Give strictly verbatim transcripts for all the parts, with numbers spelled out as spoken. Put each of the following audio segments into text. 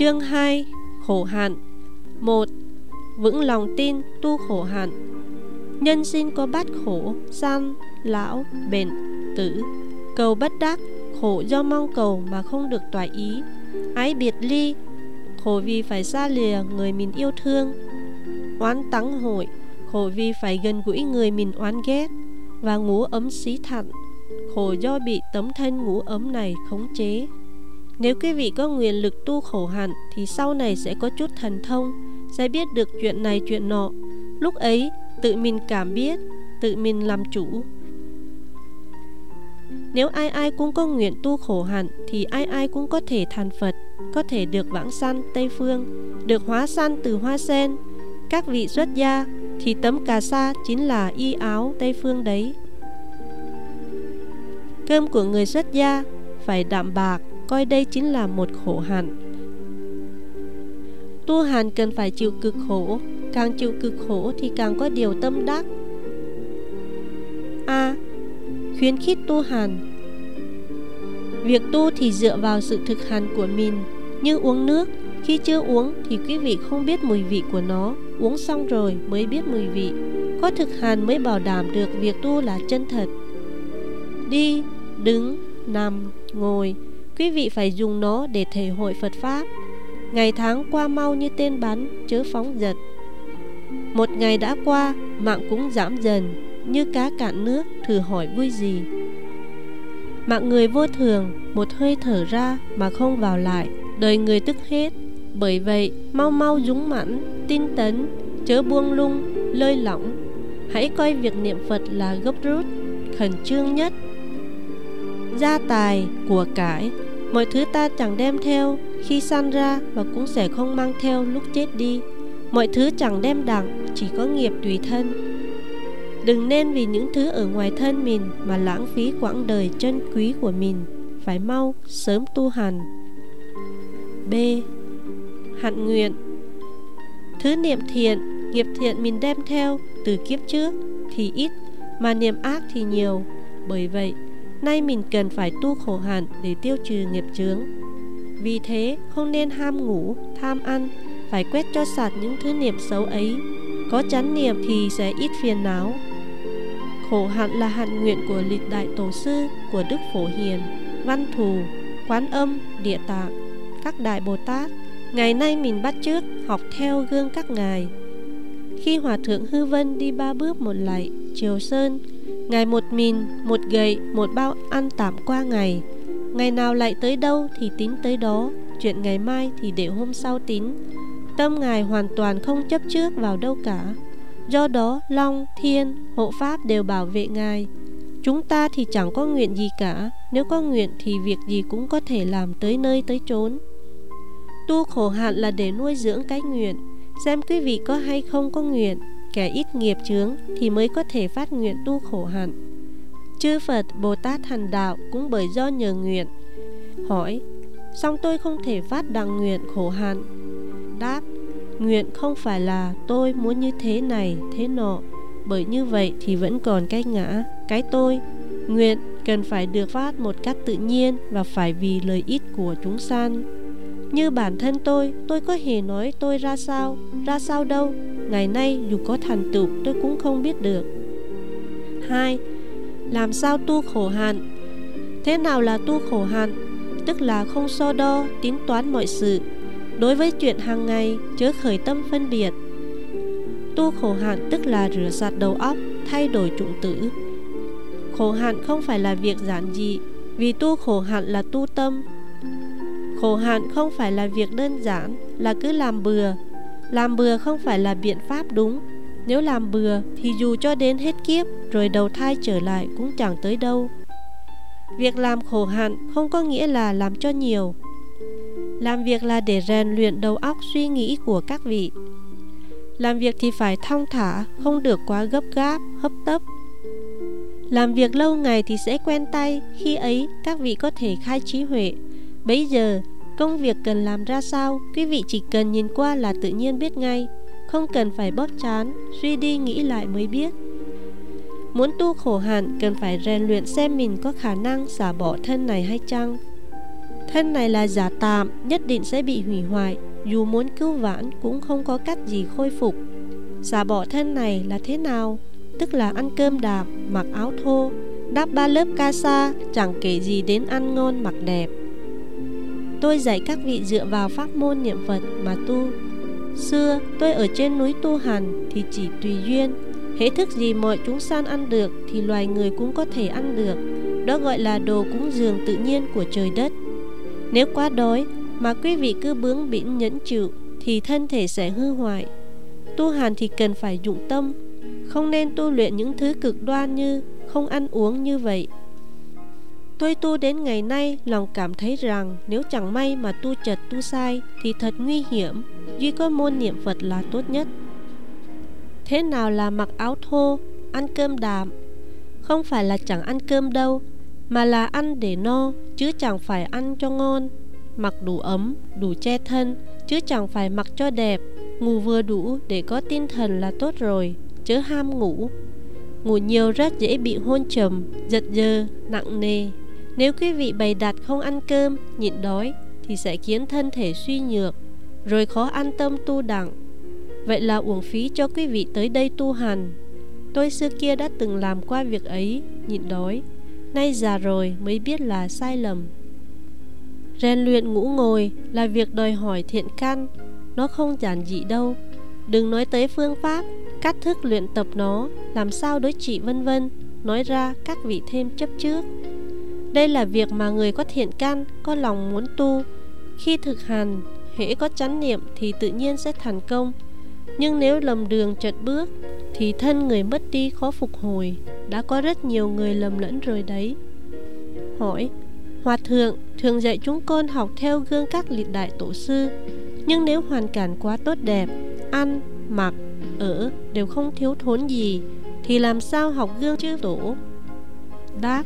Chương hai. Khổ hạnh. Một. Vững lòng tin tu khổ hạnh. Nhân sinh có bát khổ: sanh, lão, bệnh, tử. Cầu bất đắc, khổ do mong cầu mà không được toại ý. Ái biệt ly, khổ vì phải xa lìa người mình yêu thương. Oán tắng hội, khổ vì phải gần gũi người mình oán ghét. Và ngũ ấm xí thạnh, khổ do bị tấm thân ngũ ấm này khống chế. Nếu quý vị có nguyện lực tu khổ hạnh thì sau này sẽ có chút thần thông, sẽ biết được chuyện này chuyện nọ. Lúc ấy tự mình cảm biết, tự mình làm chủ. Nếu ai ai cũng có nguyện tu khổ hạnh thì ai ai cũng có thể thành Phật, có thể được vãng sanh Tây Phương, được hóa sanh từ hoa sen. Các vị xuất gia thì tấm cà sa chính là y áo Tây Phương đấy. Cơm của người xuất gia phải đạm bạc, coi đây chính là một khổ hạnh. Tu hành cần phải chịu cực khổ, càng chịu cực khổ thì càng có điều tâm đắc. A. Khuyến khích tu hành. Việc tu thì dựa vào sự thực hành của mình. Như uống nước, khi chưa uống thì quý vị không biết mùi vị của nó, uống xong rồi mới biết mùi vị. Có thực hành mới bảo đảm được việc tu là chân thật. Đi, đứng, nằm, ngồi, quý vị phải dùng nó để thể hội Phật Pháp. Ngày tháng qua mau như tên bắn, chớ phóng dật. Một ngày đã qua, mạng cũng giảm dần, như cá cạn nước, thử hỏi vui gì. Mạng người vô thường, một hơi thở ra mà không vào lại, đời người tức hết. Bởi vậy, mau mau dũng mãnh, tinh tấn, chớ buông lung, lơi lỏng. Hãy coi việc niệm Phật là gấp rút, khẩn trương nhất. Gia tài, của cải, mọi thứ ta chẳng đem theo khi sanh ra và cũng sẽ không mang theo lúc chết đi. Mọi thứ chẳng đem đặng, chỉ có nghiệp tùy thân. Đừng nên vì những thứ ở ngoài thân mình mà lãng phí quãng đời chân quý của mình. Phải mau, sớm tu hành. B. Hạnh nguyện. Thứ niệm thiện, nghiệp thiện mình đem theo từ kiếp trước thì ít, mà niệm ác thì nhiều. Bởi vậy, nay mình cần phải tu khổ hạnh để tiêu trừ nghiệp chướng. Vì thế, không nên ham ngủ, tham ăn, phải quét cho sạch những thứ niệm xấu ấy. Có chánh niệm thì sẽ ít phiền não. Khổ hạnh là hạnh nguyện của lịch đại tổ sư, của Đức Phổ Hiền, Văn Thù, Quán Âm, Địa Tạng, các đại Bồ Tát. Ngày nay mình bắt chước học theo gương các ngài. Khi Hòa thượng Hư Vân đi ba bước một lạy, Triều Sơn, ngài một mình, một gậy, một bao ăn tạm qua ngày. Ngày nào lại tới đâu thì tính tới đó, chuyện ngày mai thì để hôm sau tính. Tâm ngài hoàn toàn không chấp trước vào đâu cả. Do đó Long, Thiên, Hộ Pháp đều bảo vệ ngài. Chúng ta thì chẳng có nguyện gì cả. Nếu có nguyện thì việc gì cũng có thể làm tới nơi tới chốn. Tu khổ hạnh là để nuôi dưỡng cái nguyện. Xem quý vị có hay không có nguyện. Kẻ ít nghiệp chướng thì mới có thể phát nguyện tu khổ hạnh. Chư Phật, Bồ Tát hành đạo cũng bởi do nhờ nguyện. Hỏi: song tôi không thể phát đặng nguyện khổ hạnh. Đáp: nguyện không phải là tôi muốn như thế này, thế nọ. Bởi như vậy thì vẫn còn cái ngã, cái tôi. Nguyện cần phải được phát một cách tự nhiên và phải vì lợi ích của chúng sanh. Như bản thân tôi, tôi có hề nói tôi ra sao, ra sao đâu. Ngày nay dù có thành tựu tôi cũng không biết được. Hai. Làm sao tu khổ hạnh? Thế nào là tu khổ hạnh? Tức là không so đo, tính toán mọi sự. Đối với chuyện hàng ngày, chớ khởi tâm phân biệt. Tu khổ hạnh tức là rửa sạch đầu óc, thay đổi chủng tử. Khổ hạnh không phải là việc giản dị, vì tu khổ hạnh là tu tâm. Khổ hạnh không phải là việc đơn giản, là cứ làm bừa. Làm bừa không phải là biện pháp đúng. Nếu làm bừa thì dù cho đến hết kiếp rồi đầu thai trở lại cũng chẳng tới đâu. Việc làm khổ hạnh không có nghĩa là làm cho nhiều. Làm việc là để rèn luyện đầu óc suy nghĩ của các vị. Làm việc thì phải thong thả, không được quá gấp gáp, hấp tấp. Làm việc lâu ngày thì sẽ quen tay, khi ấy các vị có thể khai trí huệ. Bấy giờ, công việc cần làm ra sao, quý vị chỉ cần nhìn qua là tự nhiên biết ngay. Không cần phải bóp trán, suy đi nghĩ lại mới biết. Muốn tu khổ hạnh cần phải rèn luyện xem mình có khả năng xả bỏ thân này hay chăng. Thân này là giả tạm, nhất định sẽ bị hủy hoại, dù muốn cứu vãn cũng không có cách gì khôi phục. Xả bỏ thân này là thế nào? Tức là ăn cơm đạm, mặc áo thô, đắp ba lớp ca sa, chẳng kể gì đến ăn ngon mặc đẹp. Tôi dạy các vị dựa vào pháp môn niệm Phật mà tu. Xưa tôi ở trên núi tu hành thì chỉ tùy duyên, hễ thức gì mọi chúng sanh ăn được thì loài người cũng có thể ăn được. Đó gọi là đồ cúng dường tự nhiên của trời đất. Nếu quá đói mà quý vị cứ bướng bỉnh nhẫn chịu thì thân thể sẽ hư hoại. Tu hành thì cần phải dụng tâm, không nên tu luyện những thứ cực đoan như không ăn uống như vậy. Tôi tu đến ngày nay, lòng cảm thấy rằng nếu chẳng may mà tu chật tu sai thì thật nguy hiểm, duy có môn niệm Phật là tốt nhất. Thế nào là mặc áo thô, ăn cơm đạm? Không phải là chẳng ăn cơm đâu, mà là ăn để no, chứ chẳng phải ăn cho ngon. Mặc đủ ấm, đủ che thân, chứ chẳng phải mặc cho đẹp. Ngủ vừa đủ để có tinh thần là tốt rồi, chớ ham ngủ. Ngủ nhiều rất dễ bị hôn trầm, giật giờ, nặng nề. Nếu quý vị bày đặt không ăn cơm, nhịn đói thì sẽ khiến thân thể suy nhược, rồi khó an tâm tu đặng. Vậy là uổng phí cho quý vị tới đây tu hành. Tôi xưa kia đã từng làm qua việc ấy, nhịn đói. Nay già rồi mới biết là sai lầm. Rèn luyện ngủ ngồi là việc đòi hỏi thiện căn, nó không giản dị đâu. Đừng nói tới phương pháp, cách thức luyện tập nó, làm sao đối trị vân vân. Nói ra các vị thêm chấp trước. Đây là việc mà người có thiện căn, có lòng muốn tu. Khi thực hành, hễ có chánh niệm thì tự nhiên sẽ thành công. Nhưng nếu lầm đường trật bước thì thân người mất đi khó phục hồi. Đã có rất nhiều người lầm lẫn rồi đấy. Hỏi: Hòa thượng thường dạy chúng con học theo gương các lịch đại tổ sư, nhưng nếu hoàn cảnh quá tốt đẹp, ăn, mặc, ở đều không thiếu thốn gì, thì làm sao học gương chư tổ? Đáp: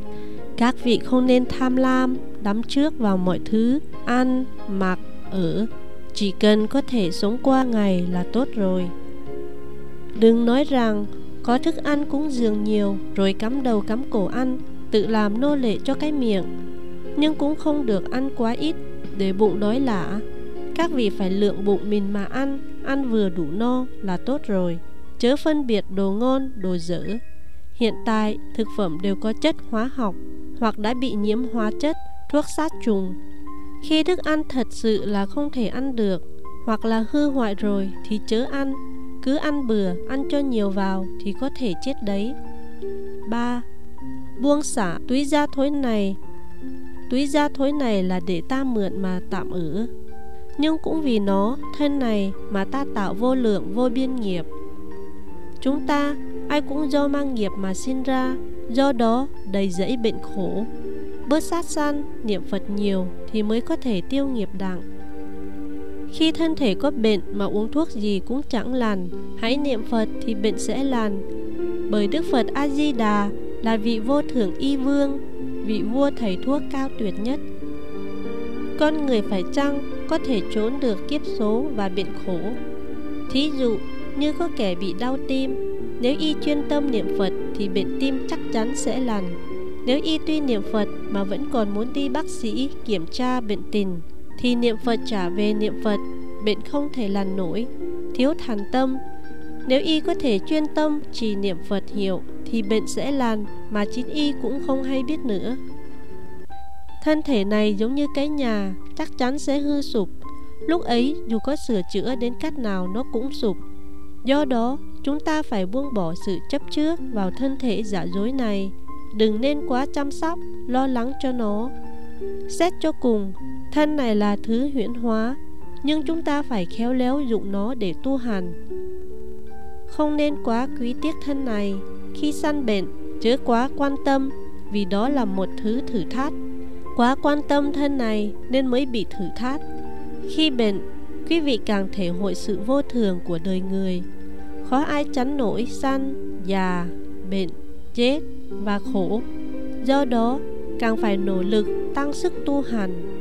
Các vị không nên tham lam, đắm trước vào mọi thứ, ăn, mặc, ở. Chỉ cần có thể sống qua ngày là tốt rồi. Đừng nói rằng có thức ăn cúng dường nhiều rồi cắm đầu cắm cổ ăn, tự làm nô lệ cho cái miệng. Nhưng cũng không được ăn quá ít để bụng đói lả. Các vị phải lượng bụng mình mà ăn, ăn vừa đủ no là tốt rồi, chớ phân biệt đồ ngon, đồ dở. Hiện tại thực phẩm đều có chất hóa học hoặc đã bị nhiễm hóa chất, thuốc sát trùng. Khi thức ăn thật sự là không thể ăn được hoặc là hư hoại rồi thì chớ ăn. Cứ ăn bừa, ăn cho nhiều vào thì có thể chết đấy. ba. Buông xả túi da thối này. Túi da thối này là để ta mượn mà tạm ở, nhưng cũng vì nó, thân này mà ta tạo vô lượng vô biên nghiệp. Chúng ta ai cũng do mang nghiệp mà sinh ra, do đó đầy dẫy bệnh khổ. Bớt sát sanh, niệm Phật nhiều thì mới có thể tiêu nghiệp đặng. Khi thân thể có bệnh mà uống thuốc gì cũng chẳng lành, hãy niệm Phật thì bệnh sẽ lành. Bởi Đức Phật A-di-đà là vị vô thượng y vương, vị vua thầy thuốc cao tuyệt nhất. Con người phải chăng có thể trốn được kiếp số và bệnh khổ? Thí dụ như có kẻ bị đau tim, nếu y chuyên tâm niệm Phật thì bệnh tim chắc chắn sẽ lành. Nếu y tuy niệm Phật mà vẫn còn muốn đi bác sĩ kiểm tra bệnh tình thì niệm Phật trả về niệm Phật, bệnh không thể lành nổi, thiếu thành tâm. Nếu y có thể chuyên tâm chỉ niệm Phật hiệu thì bệnh sẽ lành mà chính y cũng không hay biết nữa. Thân thể này giống như cái nhà, chắc chắn sẽ hư sụp. Lúc ấy dù có sửa chữa đến cách nào nó cũng sụp. Do đó chúng ta phải buông bỏ sự chấp trước vào thân thể giả dối này. Đừng nên quá chăm sóc, lo lắng cho nó. Xét cho cùng, thân này là thứ huyễn hóa, nhưng chúng ta phải khéo léo dụng nó để tu hành. Không nên quá quý tiếc thân này. Khi sanh bệnh, chớ quá quan tâm, vì đó là một thứ thử thách. Quá quan tâm thân này nên mới bị thử thách. Khi bệnh, quý vị càng thể hội sự vô thường của đời người. Khó ai tránh nổi sanh, già, bệnh, chết và khổ. Do đó càng phải nỗ lực tăng sức tu hành.